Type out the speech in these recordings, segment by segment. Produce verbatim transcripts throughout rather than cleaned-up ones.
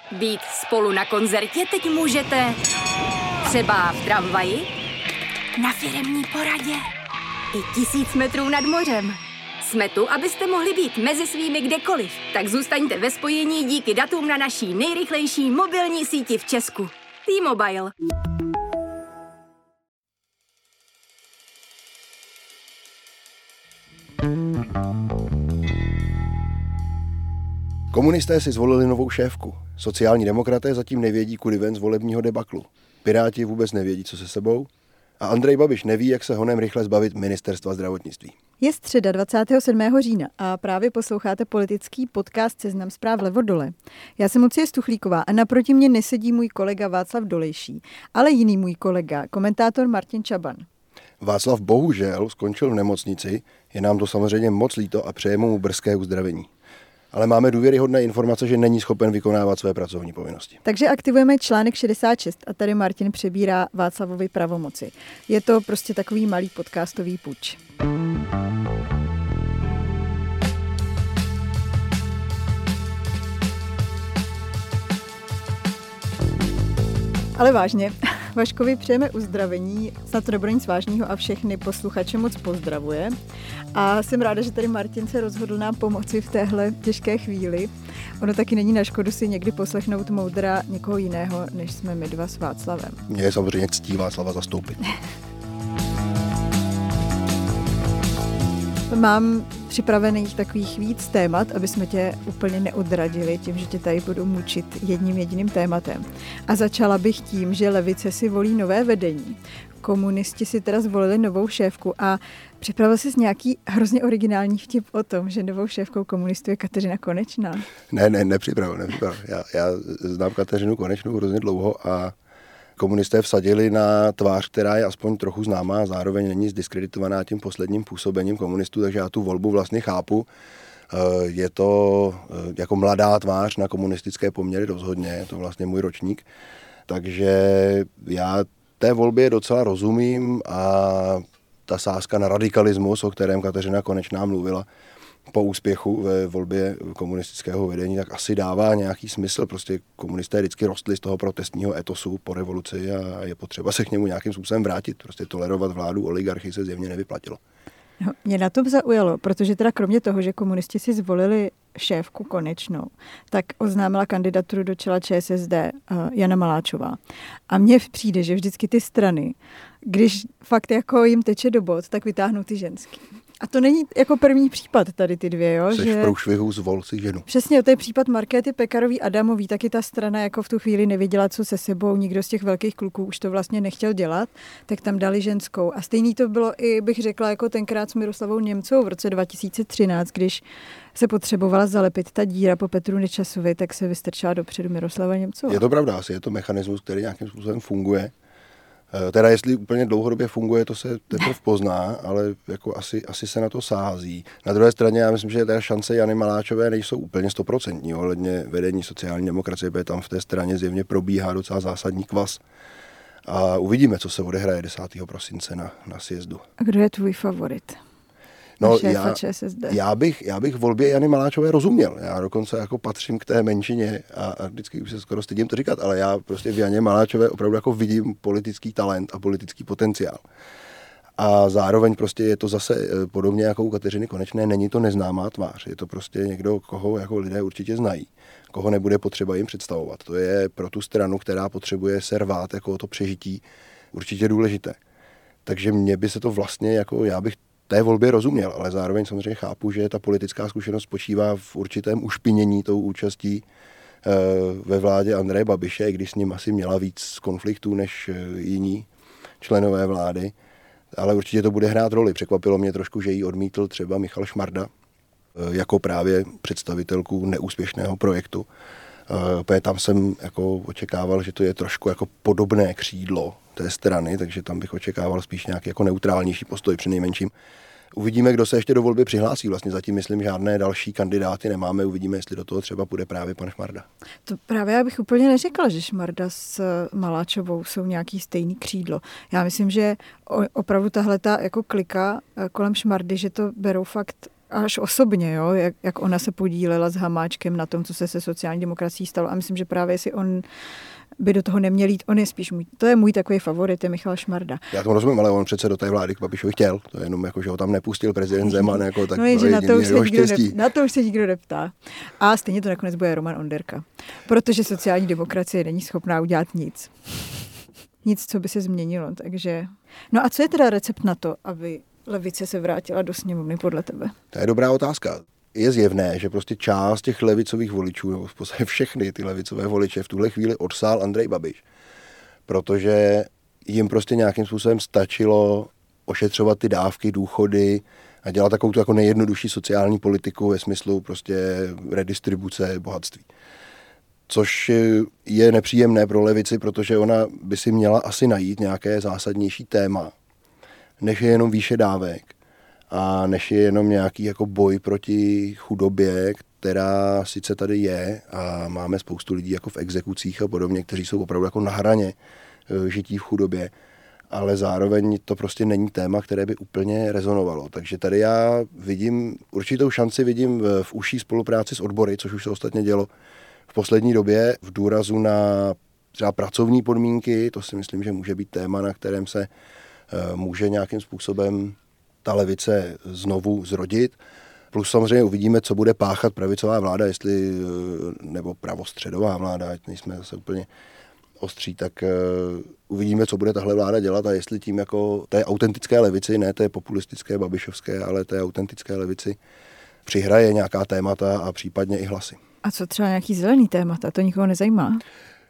Být spolu na koncertě teď můžete třeba v tramvaji, na firemní poradě i tisíc metrů nad mořem. Jsme tu, abyste mohli být mezi svými kdekoliv. Tak zůstaňte ve spojení díky datům na naší nejrychlejší mobilní síti v Česku. T-Mobile. Komunisté si zvolili novou šéfku. Sociální demokraté zatím nevědí, kudy ven z volebního debaklu. Piráti vůbec nevědí, co se sebou. A Andrej Babiš neví, jak se honem rychle zbavit ministerstva zdravotnictví. Je středa dvacátého sedmého října a právě posloucháte politický podcast Seznam zpráv Levo dole. Já jsem Lucie Stuchlíková a naproti mě nesedí můj kolega Václav Dolejší, ale jiný můj kolega, komentátor Martin Čaban. Václav bohužel skončil v nemocnici, je nám to samozřejmě moc líto a přejeme mu brzké uzdravení. Ale máme důvěryhodné informace, že není schopen vykonávat své pracovní povinnosti. Takže aktivujeme článek šedesát šest a tady Martin přebírá Václavovi pravomoci. Je to prostě takový malý podcastový puč. Ale vážně, Vaškovi přejeme uzdravení, snad to nebude nic vážného a všechny posluchače moc pozdravuje. A jsem ráda, že tady Martin se rozhodl nám pomoci v téhle těžké chvíli. Ono taky není na škodu si někdy poslechnout moudra někoho jiného, než jsme my dva s Václavem. Mně je samozřejmě ctí Václava zastoupit. Mám připravených takových víc témat, aby jsme tě úplně neodradili tím, že tě tady budu mučit jedním jediným tématem. A začala bych tím, že levice si volí nové vedení. Komunisti si teda zvolili novou šéfku a připravil jsi nějaký hrozně originální vtip o tom, že novou šéfkou komunistů je Kateřina Konečná. Ne, ne, nepřipravil, nepřipravil. Já, já znám Kateřinu Konečnou hrozně dlouho a komunisté vsadili na tvář, která je aspoň trochu známá a zároveň není zdiskreditovaná tím posledním působením komunistů, takže já tu volbu vlastně chápu. Je to jako mladá tvář na komunistické poměry rozhodně, je to vlastně můj ročník, takže já té volbě docela rozumím a ta sázka na radikalismus, o kterém Kateřina Konečná mluvila po úspěchu ve volbě komunistického vedení, tak asi dává nějaký smysl. Prostě komunisté vždycky rostli z toho protestního etosu po revoluci a je potřeba se k němu nějakým způsobem vrátit. Prostě tolerovat vládu oligarchy se zjevně nevyplatilo. No, mě na to zaujalo, protože teda kromě toho, že komunisti si zvolili šéfku Konečnou, tak oznámila kandidaturu do čela ČSSD uh, Jana Maláčová. A mně přijde, že vždycky ty strany, když fakt jako jim teče do bod, tak vytáhnou ty ženský. A to není jako první případ tady ty dvě, jo? Seš že... v průšvihu, zvol si ženu. Přesně, to je případ Markéty Pekarový Adamový, taky ta strana jako v tu chvíli nevěděla, co se sebou, nikdo z těch velkých kluků už to vlastně nechtěl dělat, tak tam dali ženskou. A stejný to bylo i, bych řekla, jako tenkrát s Miroslavou Němcovou v roce dva tisíce třináct, když se potřebovala zalepit ta díra po Petru Nečasovi, tak se vystrčila dopředu Miroslava Němcová. Je to pravda, asi je to mechanismus, který nějakým způsobem funguje. Teda jestli úplně dlouhodobě funguje, to se teprve pozná, ale jako asi, asi se na to sází. Na druhé straně já myslím, že ta šance Jany Maláčové nejsou úplně stoprocentní ohledně vedení sociální demokracie, protože tam v té straně zjevně probíhá docela zásadní kvas. A uvidíme, co se odehraje desátého prosince na, na sjezdu. A kdo je tvůj favorit? No, já, já, bych, já bych volbě Jany Maláčové rozuměl. Já dokonce jako patřím k té menšině a, a vždycky už se skoro stydím to říkat, ale já prostě v Janě Maláčové opravdu jako vidím politický talent a politický potenciál. A zároveň prostě je to zase podobně jako u Kateřiny Konečné, není to neznámá tvář. Je to prostě někdo, koho jako lidé určitě znají, koho nebude potřeba jim představovat. To je pro tu stranu, která potřebuje se rvát jako to přežití, určitě důležité. Takže mně by se to vlastně jako, já bych té volbě rozuměl, ale zároveň samozřejmě chápu, že ta politická zkušenost spočívá v určitém ušpinění tou účastí e, ve vládě Andreje Babiše, i když s ním asi měla víc konfliktů než e, jiní členové vlády, ale určitě to bude hrát roli. Překvapilo mě trošku, že ji odmítl třeba Michal Šmarda e, jako právě představitelku neúspěšného projektu. E, tam jsem jako očekával, že to je trošku jako podobné křídlo té strany, takže tam bych očekával spíš nějaký jako neutrálnější postoj přinejmenším. Uvidíme, kdo se ještě do volby přihlásí. Vlastně zatím, myslím, žádné další kandidáty nemáme. Uvidíme, jestli do toho třeba půjde právě pan Šmarda. To právě já bych úplně neřekla, že Šmarda s Maláčovou jsou nějaký stejný křídlo. Já myslím, že opravdu tahleta jako klika kolem Šmardy, že to berou fakt až osobně, jo, jak, jak ona se podílela s Hamáčkem na tom, co se se sociální demokracií stalo. A myslím, že právě jestli on by do toho neměl jít, on je spíš můj, to je můj takový favorit, je Michal Šmarda. Já tomu rozumím, ale on přece do té vlády k Babišovi chtěl, to je jenom jako, že ho tam nepustil prezident Zeman, jako tak no je, že na, to už se nikdo ne, na to už se nikdo neptá. A stejně to nakonec bude Roman Onderka, protože sociální demokracie není schopná udělat nic. Nic, co by se změnilo, takže... No a co je teda recept na to, aby levice se vrátila do sněmovny podle tebe? To je dobrá otázka. Je zjevné, že prostě část těch levicových voličů, nebo v podstatě všechny ty levicové voliče v tuhle chvíli odsál Andrej Babiš. Protože jim prostě nějakým způsobem stačilo ošetřovat ty dávky, důchody a dělat takovou tu jako nejjednodušší sociální politiku ve smyslu prostě redistribuce bohatství. Což je nepříjemné pro levici, protože ona by si měla asi najít nějaké zásadnější téma, než je jenom výše dávek a než je jenom nějaký jako boj proti chudobě, která sice tady je a máme spoustu lidí jako v exekucích a podobně, kteří jsou opravdu jako na hraně žití v chudobě, ale zároveň to prostě není téma, které by úplně rezonovalo. Takže tady já vidím, určitou šanci vidím v, v užší spolupráci s odbory, což už se ostatně dělo v poslední době, v důrazu na třeba pracovní podmínky, to si myslím, že může být téma, na kterém se uh, může nějakým způsobem ta levice znovu zrodit. Plus samozřejmě uvidíme, co bude páchat pravicová vláda, jestli, nebo pravostředová vláda, ať nejsme zase úplně ostří, tak uh, uvidíme, co bude tahle vláda dělat a jestli tím jako té autentické levici, ne té populistické babišovské, ale té autentické levici přihraje nějaká témata a případně i hlasy. A co třeba nějaký zelený témata, to nikoho nezajímá?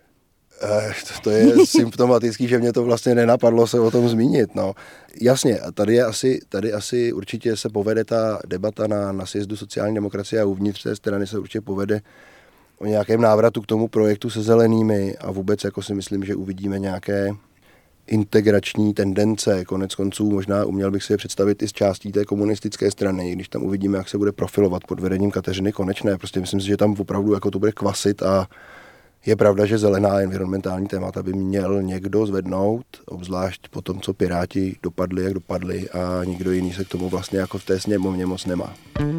Eh, to, to je symptomatický, že mě to vlastně nenapadlo se o tom zmínit. No. Jasně, a tady je asi, tady asi určitě se povede ta debata na, na sjezdu sociální demokracie a uvnitř té strany se určitě povede o nějakém návratu k tomu projektu se zelenými a vůbec jako si myslím, že uvidíme nějaké integrační tendence. Konec konců možná uměl bych si je představit i z částí té komunistické strany, když tam uvidíme, jak se bude profilovat pod vedením Kateřiny Konečné. Prostě myslím si, že tam opravdu jako to bude kvasit a je pravda, že zelená environmentální témata by měl někdo zvednout, obzvlášť po tom, co Piráti dopadli, jak dopadli a nikdo jiný se k tomu vlastně jako v té sněmovně moc nemá.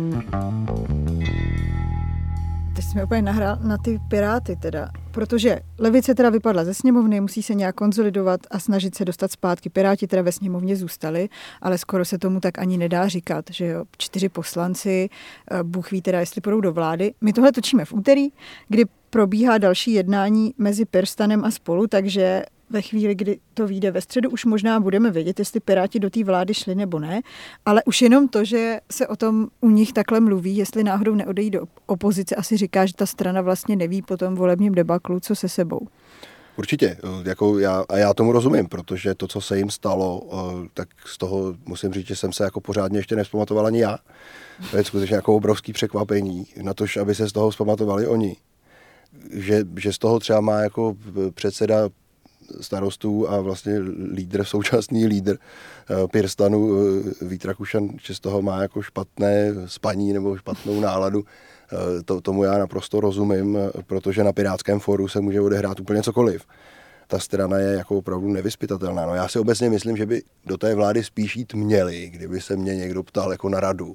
Teď jsi mi úplně nahrál na ty Piráty teda, protože levice teda vypadla ze sněmovny, musí se nějak konsolidovat a snažit se dostat zpátky. Piráti teda ve sněmovně zůstali, ale skoro se tomu tak ani nedá říkat, že jo, čtyři poslanci, Bůh ví teda, jestli půjdou do vlády. My tohle točíme v úterý, kdy probíhá další jednání mezi Pirstanem a Spolu, takže ve chvíli, kdy to vyjde ve středu, už možná budeme vědět, jestli Piráti do té vlády šli nebo ne, ale už jenom to, že se o tom u nich takhle mluví, jestli náhodou neodejí do opozice, asi říká, že ta strana vlastně neví po tom volebním debaklu, co se sebou. Určitě, jako já, a já tomu rozumím, protože to, co se jim stalo, tak z toho musím říct, že jsem se jako pořádně ještě nevzpamatoval ani já. To je skutečně jako obrovský překvapení, na to, aby se z toho vzpamatovali oni. Že, že z toho třeba má jako předseda starostů a vlastně lídr, současný lídr Pirstanu Vít Rakušan, že z toho má jako špatné spaní nebo špatnou náladu. To, tomu já naprosto rozumím, protože na Pirátském fóru se může odehrát úplně cokoliv. Ta strana je jako opravdu nevyzpytatelná. No, já si obecně myslím, že by do té vlády spíš jít měli, kdyby se mě někdo ptal jako na radu.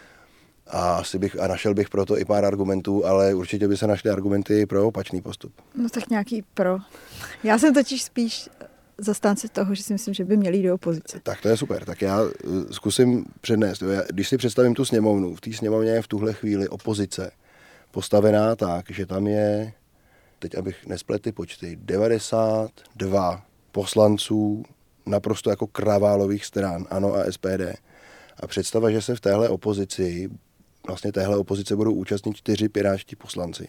A, asi bych, a našel bych proto i pár argumentů, ale určitě by se našly argumenty pro opačný postup. No tak nějaký pro. Já jsem totiž spíš zastánce toho, že si myslím, že by měli jít do opozice. Tak to je super. Tak já zkusím přednést. Když si představím tu sněmovnu, v té sněmovně je v tuhle chvíli opozice postavená tak, že tam je, teď abych nespletl ty počty, devadesát dva poslanců naprosto jako kraválových stran, ANO a S P D. A představa, že se v téhle opozici vlastně téhle opozice budou účastnit čtyři pirátští poslanci,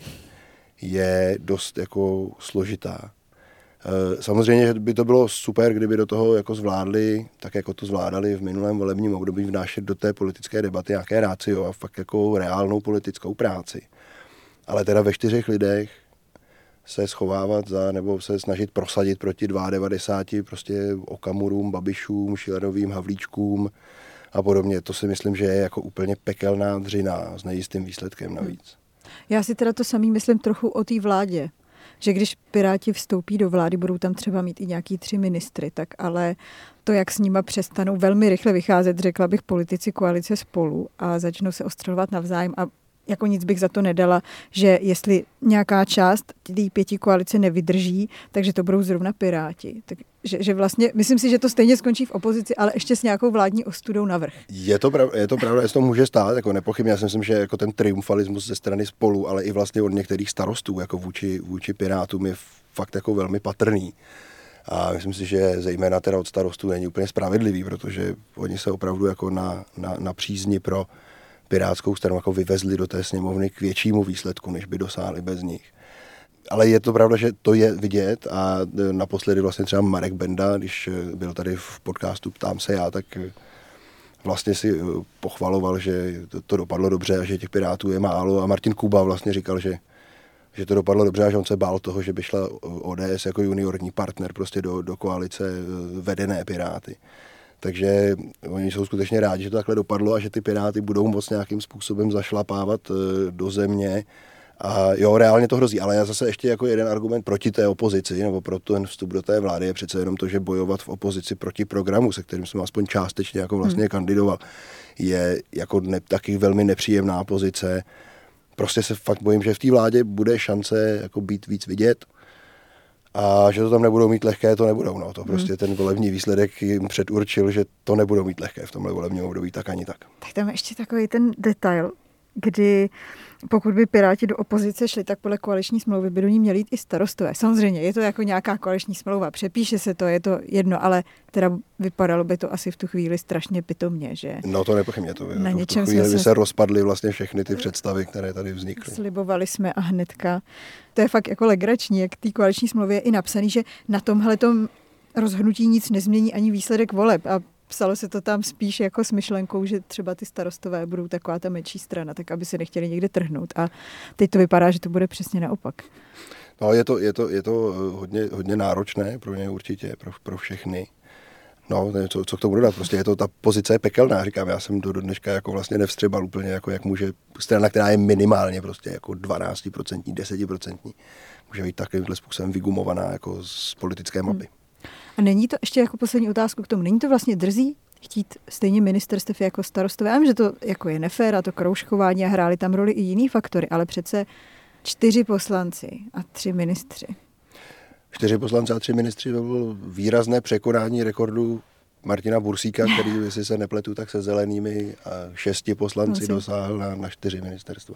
je dost jako složitá. Samozřejmě, že by to bylo super, kdyby do toho jako zvládli, tak jako to zvládali v minulém volebním období, vnášet do té politické debaty nějaké rácio a fakt jako reálnou politickou práci. Ale teda ve čtyřech lidech se schovávat za, nebo se snažit prosadit proti devadesáti dva prostě Okamurům, Babišům, Schillerovým, Havlíčkům a podobně. To si myslím, že je jako úplně pekelná dřina s nejistým výsledkem navíc. Já si teda to samý myslím trochu o té vládě. že když Piráti vstoupí do vlády, budou tam třeba mít i nějaký tři ministry, tak ale to, jak s nima přestanou velmi rychle vycházet, řekla bych, politici koalice Spolu a začnou se ostřelovat navzájem a jako nic bych za to nedala, že jestli nějaká část té pěti koalice nevydrží, takže to budou zrovna Piráti. Takže že vlastně, myslím si, že to stejně skončí v opozici, ale ještě s nějakou vládní ostudou navrch. Je to, prav, je to pravda, jestli to může stát, jako nepochybně. Já si myslím, že jako ten triumfalismus ze strany Spolu, ale i vlastně od některých starostů, jako vůči, vůči Pirátům je fakt jako velmi patrný. A myslím si, že zejména teda od starostů není úplně spravedlivý, protože oni se opravdu jako na, na, na přízni pro Pirátskou stranu jako vyvezli do té sněmovny k většímu výsledku, než by dosáhli bez nich. Ale je to pravda, že to je vidět a naposledy vlastně třeba Marek Benda, když byl tady v podcastu Ptám se já, tak vlastně si pochvaloval, že to, to dopadlo dobře a že těch Pirátů je málo a Martin Kuba vlastně říkal, že, že to dopadlo dobře a že on se bál toho, že by šla O D S jako juniorní partner prostě do, do koalice vedené Piráty. Takže oni jsou skutečně rádi, že to takhle dopadlo a že ty Piráty budou moc nějakým způsobem zašlapávat do země. A jo, reálně to hrozí, ale já zase ještě jako jeden argument proti té opozici, nebo pro ten vstup do té vlády je přece jenom to, že bojovat v opozici proti programu, se kterým jsem aspoň částečně jako vlastně hmm. kandidoval, je jako ne, taky velmi nepříjemná pozice. Prostě se fakt bojím, že v té vládě bude šance jako být víc vidět. A že to tam nebudou mít lehké, to nebudou. No. To prostě ten volební výsledek jim předurčil, že to nebudou mít lehké v tomhle volebním období, tak ani tak. Tak tam ještě takový ten detail, kdy pokud by Piráti do opozice šli, tak podle koaliční smlouvy by do ní měli jít i starostové. Samozřejmě je to jako nějaká koaliční smlouva, přepíše se to, je to jedno, ale teda vypadalo by to asi v tu chvíli strašně pitomně, že? No to nepochybně, to, na to v tu chvíli by se rozpadly vlastně všechny ty představy, které tady vznikly. Slibovali jsme a hnedka. To je fakt jako legrační, jak té koaliční smlouvě je i napsaný, že na tomhletom rozhodnutí nic nezmění ani výsledek voleb a psalo se to tam spíš jako s myšlenkou, že třeba ty starostové budou taková ta menší strana, tak aby se nechtěli někde trhnout. A teď to vypadá, že to bude přesně naopak. No, je to, je to, je to hodně, hodně náročné pro ně určitě, pro, pro všechny. No, co, co k tomu dodat, prostě je to, ta pozice je pekelná, říkám, já jsem do, do dneška jako vlastně nevstřebal úplně, jako jak může strana, která je minimálně prostě jako dvanáct procent, deset procent, může být takovýmhle způsobem vygumovaná jako z politické mapy. Hmm. A není to, ještě jako poslední otázku k tomu, není to vlastně drzí chtít stejně ministerstev jako starostové? Já vím, že to jako je nefér a to kroužkování a hráli tam roli i jiný faktory, ale přece čtyři poslanci a tři ministři. Čtyři poslanci a tři ministři, to bylo výrazné překonání rekordu Martina Bursíka, který, jestli se nepletu, tak se zelenými a šesti poslanci dosáhl na, na čtyři ministerstva.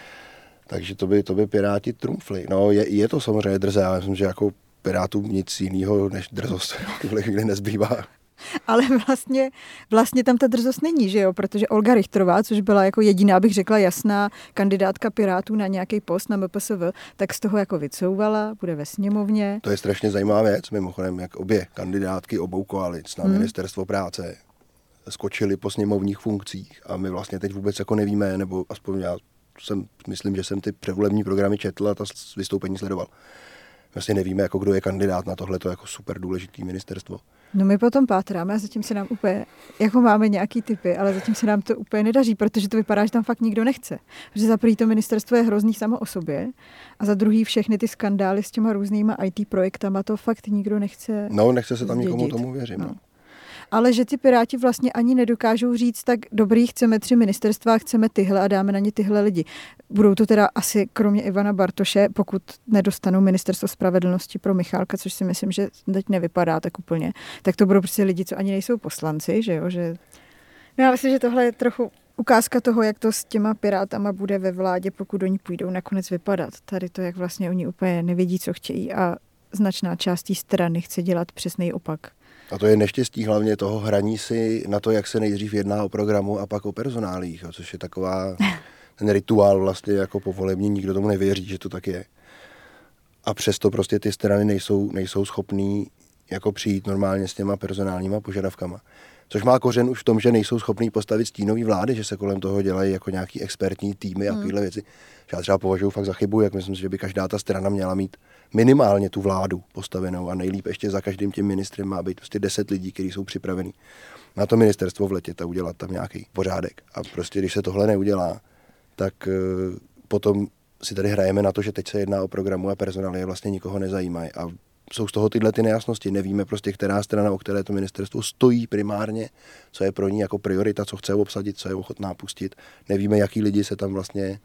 Takže to by, to by Piráti trumfli. No, je, je to samozřejmě drze, já myslím, že jako Pirátům nic jiného než drzost v tuhle chvíli nezbývá. Ale vlastně, vlastně tam ta drzost není, že jo? Protože Olga Richterová, což byla jako jediná, bych řekla, jasná kandidátka Pirátů na nějaký post na M P S V, tak z toho jako vycouvala, bude ve sněmovně. To je strašně zajímavá věc, mimochodem, jak obě kandidátky obou koalic na hmm. ministerstvo práce skočily po sněmovních funkcích a my vlastně teď vůbec jako nevíme, nebo aspoň já jsem, myslím, že jsem ty předvolební programy četl a ta vystoupení sledoval. Vlastně nevíme, jako kdo je kandidát na tohleto jako super důležitý ministerstvo. No my potom pátráme a zatím se nám úplně, jako máme nějaký typy, ale zatím se nám to úplně nedaří, protože to vypadá, že tam fakt nikdo nechce. Protože za první to ministerstvo je hrozný samo o sobě a za druhý všechny ty skandály s těma různýma I T projektama, to fakt nikdo nechce. No, nechce se tam zdědit. Nikomu tomu věřím. No. Ale že ty Piráti vlastně ani nedokážou říct, tak dobrý, chceme tři ministerstva, chceme tyhle a dáme na ně tyhle lidi. Budou to teda asi kromě Ivana Bartoše, pokud nedostanou ministerstvo spravedlnosti pro Michálka, což si myslím, že teď nevypadá tak úplně, tak to budou prostě lidi, co ani nejsou poslanci, že jo, že... No já myslím, že tohle je trochu ukázka toho, jak to s těma Pirátama bude ve vládě, pokud do ní půjdou nakonec vypadat. Tady to, jak vlastně oni úplně nevědí, co chtějí a značná část té strany chce dělat přesný opak. A to je neštěstí hlavně toho hraní si na to, jak se nejdřív jedná o programu a pak o personálích, což je taková ten rituál vlastně jako povolební, nikdo tomu nevěří, že to tak je. A přesto prostě ty strany nejsou, nejsou schopný jako přijít normálně s těma personálníma požadavkama. Což má kořen už v tom, že nejsou schopní postavit stínový vlády, že se kolem toho dělají jako nějaký expertní týmy a hmm. tyhle věci. Já třeba považuji fakt za chybu, jak myslím si, že by každá ta strana měla mít minimálně tu vládu postavenou a nejlíp ještě za každým tím ministrem má být prostě deset lidí, kteří jsou připravení na to ministerstvo vletět a udělat tam nějaký pořádek. A prostě když se tohle neudělá, tak uh, potom si tady hrajeme na to, že teď se jedná o programu a personálie vlastně nikoho nezajímají. A jsou z toho tyhle ty nejasnosti. Nevíme prostě, která strana, o které to ministerstvo stojí primárně, co je pro ní jako priorita, co chce obsadit, co je ochotná pustit. Nevíme, jaký lidi se tam vlastně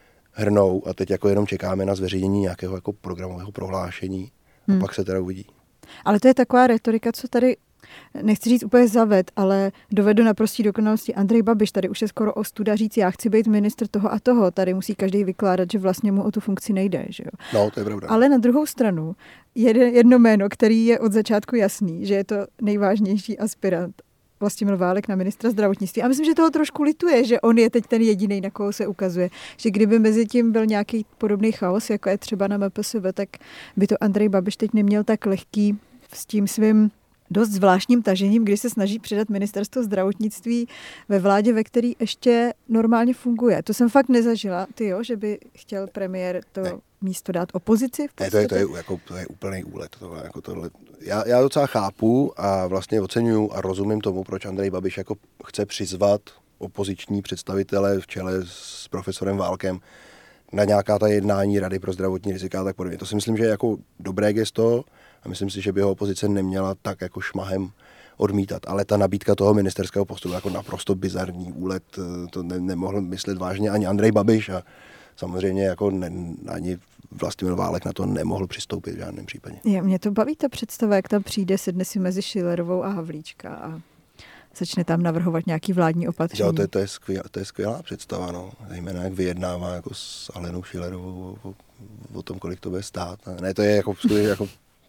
hrnou a teď jako jenom čekáme na zveřejnění nějakého jako programového prohlášení a hmm. pak se teda uvidí. Ale to je taková retorika, co tady, nechci říct úplně zaved, ale dovedu na prostý dokonalosti. Andrej Babiš tady už je skoro ostuda říct, já chci být ministr toho a toho. Tady musí každý vykládat, že vlastně mu o tu funkci nejde. Že jo? No, to je pravda. Ale na druhou stranu je jedno jméno, který je od začátku jasný, že je to nejvážnější aspirant, Vlastimil Válek na ministra zdravotnictví. A myslím, že toho trošku lituje, že on je teď ten jediný, na koho se ukazuje. Že kdyby mezi tím byl nějaký podobný chaos, jako je třeba na M P S V, tak by to Andrej Babiš teď neměl tak lehký s tím svým dost zvláštním tažením, kdy se snaží předat ministerstvo zdravotnictví ve vládě, ve který ještě normálně funguje. To jsem fakt nezažila, ty jo, že by chtěl premiér to ne. místo dát opozici? Ne, to je, to je, jako, to je úplný úlet. Tohle, jako tohle. Já, já docela chápu a vlastně oceňuju a rozumím tomu, proč Andrej Babiš jako chce přizvat opoziční představitele v čele s profesorem Válkem na nějaká ta jednání Rady pro zdravotní rizika a tak podobně. To si myslím, že je jako dobré gesto a myslím si, že by ho opozice neměla tak jako šmahem odmítat. Ale ta nabídka toho ministerského postu jako naprosto bizarní úlet, to ne, nemohl myslet vážně ani Andrej Babiš a samozřejmě jako ne, ani Vlastimil Válek na to nemohl přistoupit v žádném případě. Je, mě to baví ta představa, jak tam přijde, sedne si mezi Schillerovou a Havlíčka a začne tam navrhovat nějaký vládní opatření. Jo, to je, to je, skvělá, to je skvělá představa, no. Zejména jak vyjednává jako s Alenou Schillerovou o, o tom, kolik to bude stát. Ne, to je jako, jako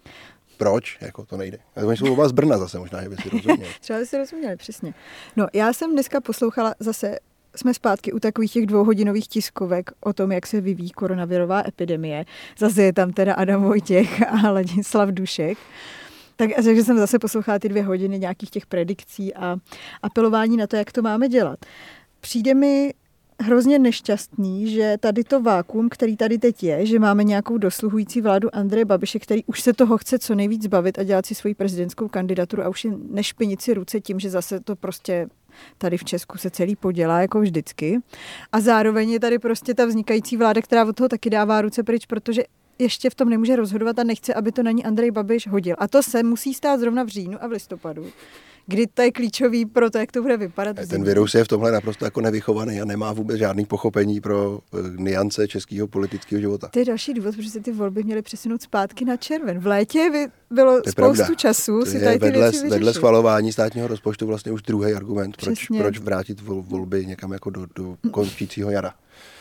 proč? Jako to nejde. A oni jsou oba z Brna zase, možná, že by si rozuměli. Třeba by si rozuměli, přesně. No, já jsem dneska poslouchala zase, jsme zpátky u takových těch dvouhodinových tiskovek o tom, jak se vyvíjí koronavirová epidemie. Zase je tam teda Adam Vojtěch a Ladislav Dušek. Tak, takže jsem zase poslouchala ty dvě hodiny nějakých těch predikcí a apelování na to, jak to máme dělat. Přijde mi hrozně nešťastný, že tady to vákuum, který tady teď je, že máme nějakou dosluhující vládu Andreje Babiše, který už se toho chce co nejvíc zbavit a dělat si svoji prezidentskou kandidaturu a už je nešpinit si ruce tím, že zase to prostě tady v Česku se celý podělá, jako vždycky. A zároveň je tady prostě ta vznikající vláda, která od toho taky dává ruce pryč, protože ještě v tom nemůže rozhodovat a nechce, aby to na ní Andrej Babiš hodil. A to se musí stát zrovna v říjnu a v listopadu, kdy to je klíčový pro to, jak to bude vypadat. Ten virus je v tomhle naprosto jako nevychovaný a nemá vůbec žádný pochopení pro niance českého politického života. To je další důvod, protože se ty volby měly přesunout zpátky na červen. V létě by bylo spoustu pravda. času to si tady ty vedle, věci vyřešit. Vedle schvalování státního rozpočtu vlastně už druhý argument, proč, proč vrátit volby někam jako do, do končícího jara.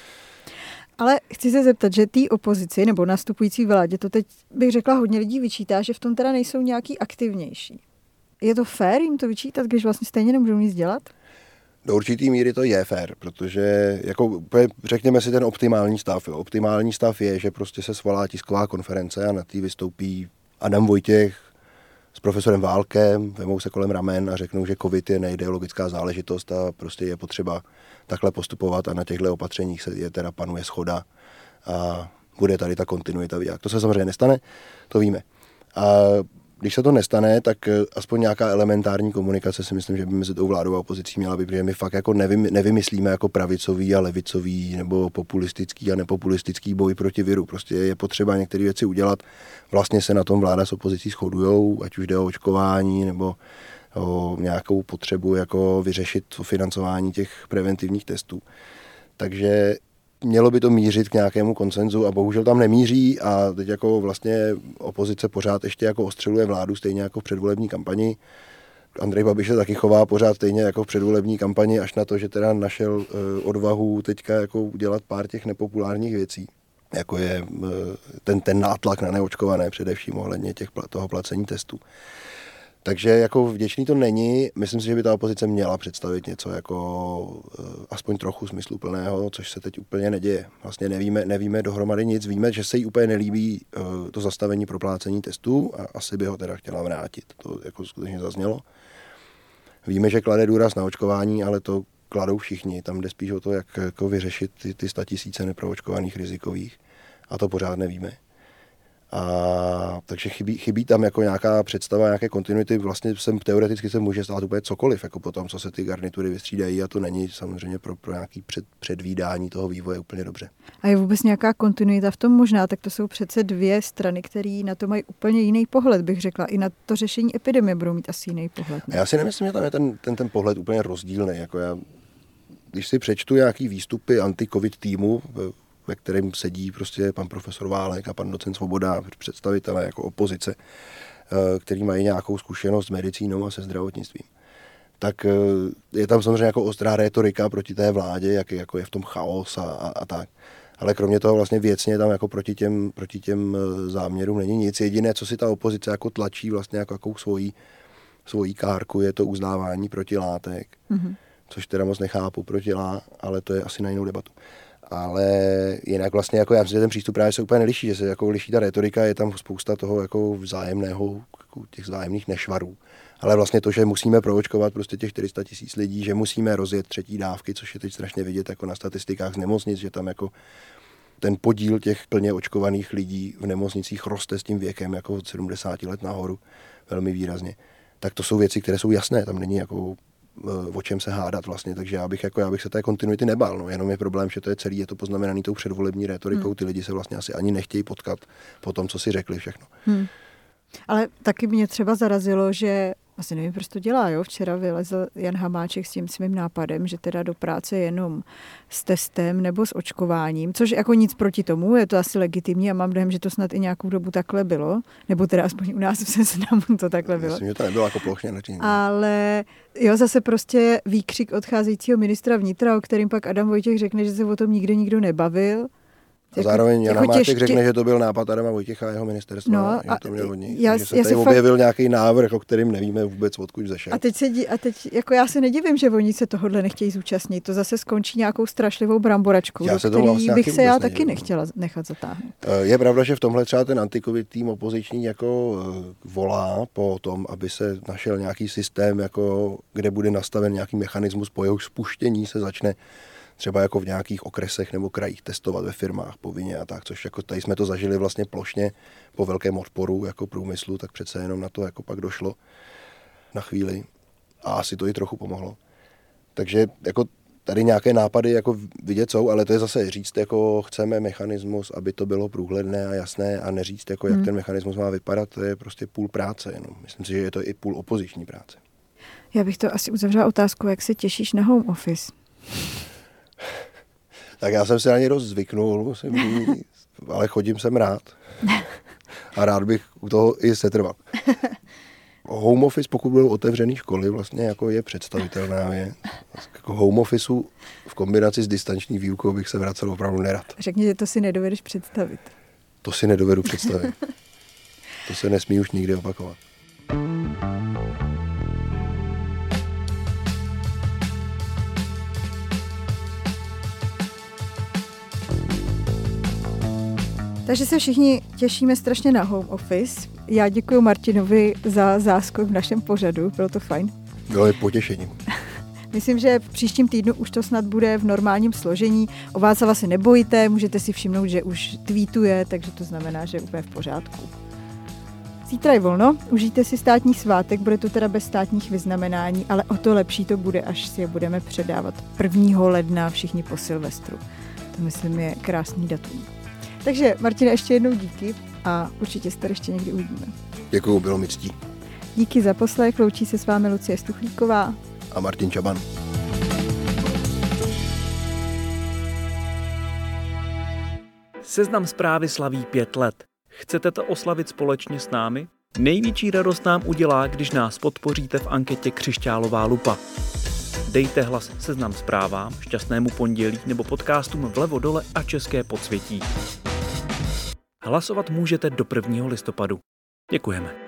Ale chci se zeptat, že té opozici nebo nastupující vládě to teď bych řekla hodně lidí vyčítá, že v tom teda nejsou nějaký aktivnější. Je to fér jim to vyčítat, když vlastně stejně nemůžou nic dělat? Do určitý míry to je fér, protože jako, řekněme si ten optimální stav. Jo. Optimální stav je, že prostě se svolá tisková konference a na té vystoupí Adam Vojtěch s profesorem Válkem, vemou se kolem ramen a řeknou, že covid je neideologická záležitost a prostě je potřeba takhle postupovat a na těchto opatřeních se je teda panuje shoda a bude tady ta kontinuita. To se samozřejmě nestane, to víme. A když se to nestane, tak aspoň nějaká elementární komunikace si myslím, že by mezi tou vládou a opozicí měla být, protože my fakt jako nevymyslíme jako pravicový a levicový nebo populistický a nepopulistický boj proti viru. Prostě je potřeba některé věci udělat. Vlastně se na tom vláda s opozicí shodujou, ať už jde o očkování nebo o nějakou potřebu jako vyřešit financování těch preventivních testů. Takže mělo by to mířit k nějakému konsenzu a bohužel tam nemíří a teď jako vlastně opozice pořád ještě jako ostřeluje vládu stejně jako v předvolební kampani. Andrej Babiš se taky chová pořád stejně jako v předvolební kampani, až na to, že teda našel uh, odvahu teďka jako udělat pár těch nepopulárních věcí, jako je uh, ten, ten nátlak na neočkované především ohledně těch, toho placení testů. Takže jako vděčný to není. Myslím si, že by ta opozice měla představit něco jako uh, aspoň trochu smysluplného, což se teď úplně neděje. Vlastně nevíme, nevíme dohromady nic. Víme, že se jí úplně nelíbí uh, to zastavení proplácení testů a asi by ho teda chtěla vrátit. To jako skutečně zaznělo. Víme, že klade důraz na očkování, ale to kladou všichni. Tam jde spíš o to, jak jako vyřešit ty, ty statisíce neproočkovaných rizikových. A to pořád nevíme. A takže chybí, chybí tam jako nějaká představa, nějaké kontinuity. Vlastně sem teoreticky se může stát úplně cokoliv, jako potom, co se ty garnitury vystřídají, a to není samozřejmě pro, pro nějaký před, předvídání toho vývoje úplně dobře. A je vůbec nějaká kontinuita v tom možná? Tak to jsou přece dvě strany, které na to mají úplně jiný pohled, bych řekla. I na to řešení epidemie budou mít asi jiný pohled. Ne? Já si nemyslím, že tam je ten, ten, ten pohled úplně rozdílný. Jako já, když si přečtu nějaký výstupy anti-covid týmu, ve kterém sedí prostě pan profesor Válek a pan docent Svoboda, představitelé jako opozice, který mají nějakou zkušenost s medicínou a se zdravotnictvím. Tak je tam samozřejmě jako ostrá rétorika proti té vládě, jak, jako je v tom chaos a, a, a tak. Ale kromě toho vlastně věcně tam jako proti těm, proti těm záměrům není nic. Jediné, co si ta opozice jako tlačí vlastně jako jakou svojí, svojí kárku, je to uznávání protilátek, mm-hmm. což teda moc nechápu protilá, ale to je asi na jinou debatu. Ale jinak vlastně jako já myslím, že ten přístup právě se úplně neliší, že se jako liší ta retorika, je tam spousta toho jako vzájemného, jako těch vzájemných nešvarů. Ale vlastně to, že musíme proočkovat prostě těch čtyři sta tisíc lidí, že musíme rozjet třetí dávky, což je teď strašně vidět jako na statistikách z nemocnic, že tam jako ten podíl těch plně očkovaných lidí v nemocnicích roste s tím věkem jako od sedmdesáti let nahoru velmi výrazně. Tak to jsou věci, které jsou jasné, tam není jako o čem se hádat vlastně, takže já bych, jako, já bych se té kontinuity nebál, no. Jenom je problém, že to je celý, je to poznamenaný tou předvolební rétorikou, hmm. ty lidi se vlastně asi ani nechtějí potkat po tom, co si řekli všechno. Hmm. Ale taky mě třeba zarazilo, že asi nevím, proč to dělá, jo? Včera vylezl Jan Hamáček s tím svým nápadem, že teda do práce jenom s testem nebo s očkováním, což jako nic proti tomu, je to asi legitimní a mám dojem, že to snad i nějakou dobu takhle bylo, nebo teda aspoň u nás v Seznamu to takhle bylo. Myslím, že to nebylo jako plošně načíně. Ale jo, zase prostě výkřik odcházejícího ministra vnitra, o kterým pak Adam Vojtěch řekne, že se o tom nikdo nikdo nebavil. A zároveň Jan jako Hamáček řekne, že to byl nápad Adama Vojtěcha a jeho ministerstva, no, že to měl od nich. Já, že se tady objevil fakt nějaký návrh, o kterým nevíme vůbec, odkud zešel. A teď, se, a teď jako já se nedivím, že oni se tohodle nechtějí zúčastnit. To zase skončí nějakou strašlivou bramboračkou, do který vlastně bych se já taky nedivím. nechtěla nechat zatáhnout. Je pravda, že v tomhle třeba ten anti-covid tým opoziční jako volá po tom, aby se našel nějaký systém, jako, kde bude nastaven nějaký mechanismus, po jehož spuštění se začne třeba jako v nějakých okresech nebo krajích testovat ve firmách povinně a tak, což jako tady jsme to zažili vlastně plošně po velkém odporu jako průmyslu, tak přece jenom na to jako pak došlo na chvíli a asi to i trochu pomohlo. Takže jako tady nějaké nápady jako vidět jsou, ale to je zase říct, jako chceme mechanismus, aby to bylo průhledné a jasné a neříct, jako jak hmm. ten mechanismus má vypadat, to je prostě půl práce jenom. Myslím si, že je to i půl opoziční práce. Já bych to asi uzavřela otázkou, jak se těšíš na home office? Tak já jsem se na ně dost zvyknul, musím říct, ale chodím sem rád. A rád bych u toho i setrval. Home office, pokud budou otevřený školy, vlastně jako je představitelná věc. Jako home officeu v kombinaci s distanční výukou bych se vracel opravdu nerad. Řekni, že to si nedovedeš představit. To si nedovedu představit. To se nesmí už nikdy opakovat. Takže se všichni těšíme strašně na home office. Já děkuji Martinovi za záskok v našem pořadu, bylo to fajn. Bylo je potěšením. Myslím, že v příštím týdnu už to snad bude v normálním složení. O Václava se nebojte, můžete si všimnout, že už tweetuje, takže to znamená, že je úplně v pořádku. Zítra je volno, užijte si státní svátek, bude to teda bez státních vyznamenání, ale o to lepší to bude, až si je budeme předávat prvního ledna všichni po Silvestru. To myslím je krásný datum. Takže Martine, ještě jednou díky a určitě se tady ještě někdy uvidíme. Děkuju, bylo mi ctí. Díky za poslech, loučí se s vámi Lucie Stuchlíková a Martin Čaban. Seznam Zprávy slaví pět let. Chcete to oslavit společně s námi? Největší radost nám udělá, když nás podpoříte v anketě Křišťálová lupa. Dejte hlas Seznam Zprávám, Šťastnému pondělí nebo podcastům Vlevo dole a České podsvětí. Hlasovat můžete do prvního listopadu. Děkujeme.